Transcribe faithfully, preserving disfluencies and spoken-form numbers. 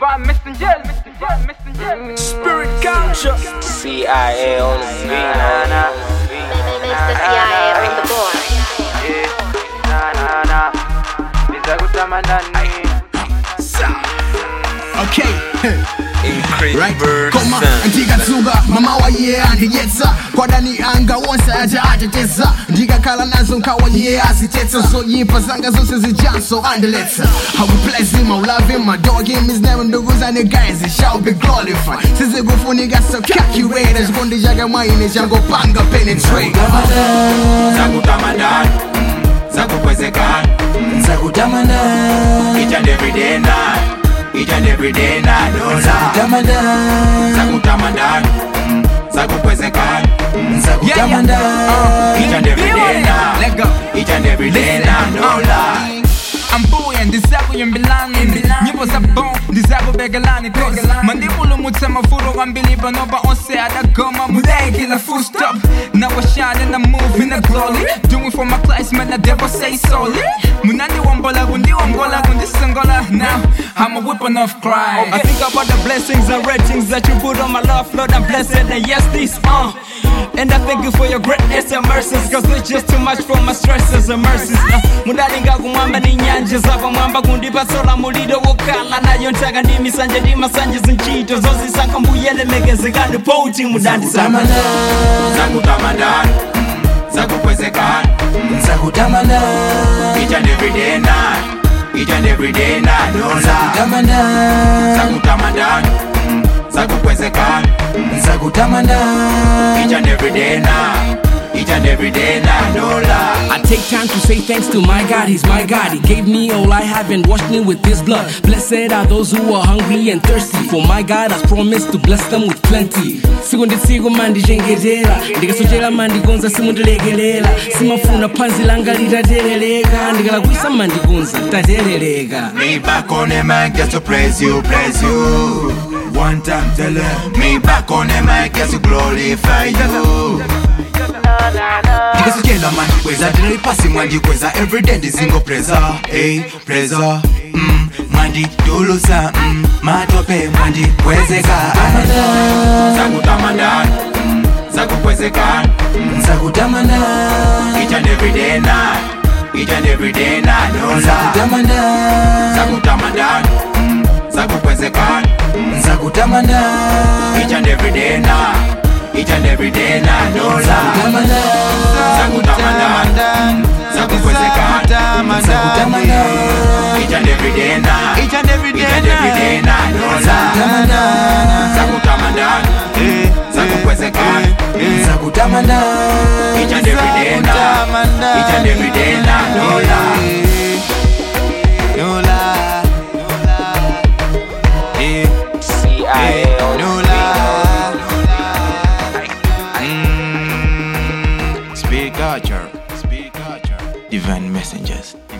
Divine messengers, divine messengers. Spirit culture. C I A on the beat, nah, nah. Mister C I A on the board. Na na na, biza kutamandani. Okay. Right. Koma ndikatsuka mama wa iye andiyetsa kwadani anga wonse aja atetesa ndikakhala nazo nkhawa iye azitetsa zoyipa zanga zonse zijanso andiletsa I will bless him, I will love him, my dog him his name ndugu zane guys, it shall be glorified sizikufunika so calculator chikondi chake mwaine changopanga penetrate Zakutamandani, zakukwezekani, Zakutamandani, each and every day night, each and every day night, no lie. Zakutamandani, Zakutamandani, zakukwezekani, Zakutamandani, each and every day night, Let go. each and every day night, no lie. I'm booing, ndizako yembilani nyimbo za bon, ndizako begelani cause mandibulu mutsema furo kambili panopa onse adagoma mulekila full stop now I shine and I move in the glory doing for my clients man I never say sorry munandi wambola gundi wambola gundi singola now I'm a weapon of crime. I think about the blessings and ratings that you put on my life, Lord, I'm blessed and yes this uh and I thank you for your greatness and mercies cause it's just too much for my stresses and mercies uh, mudalinga kumwamba ni nyanja zava mwamba kundipa sola mulido wokala nayo ntaka ndi misanje ndi masanje zinchito zozisaka mbuyele mekezekani pouti mudandi Zakutamandani, Zakutamandani, zakukwezekani, Zakutamandani, each and every day night, each and every day night, no lie. Zakutamandani, Zakutamandani, zakukwezekani, Zakutamandani, each and every day night, each and every day night, no lie. I take time to say thanks to my God, He's my God. He gave me all I have and washed me with His blood. Blessed are those who are hungry and thirsty, for my God has promised to bless them with plenty. Siku ndi siku mandichengetera, ndikasochera mandikonza simundilekelela, simafuna phansi langa litatereleka, ndikalakwisa mandikonza tatereleka. Me back on the mic just to praise you, praise you. One time tell her, me back on the mic just to glorify you. Ndikasochera mandikweza ndinalipasi mwandikweza everyday ndizingo preza hey preza mm mwanditulusa mm matope mwandikwezeka Zakutamandani, zakukwezekani, Zakutamandani, each and every day night, each and every day night, no lie. Zakutamandani, Zakutamandani, zakukwezekani, Zakutamandani, each and every day night, each and every day night, no lie. Zakutamandani, zakukwezekani, each and every day night, each and every day night, no lie. Zakutamandani, zakukwezekani, Zakutamandani, each and every day night, each and every day night, no lie. no lie, yeah, C I A on no the lie, mm, Spirit culture, Spirit culture, divine messengers.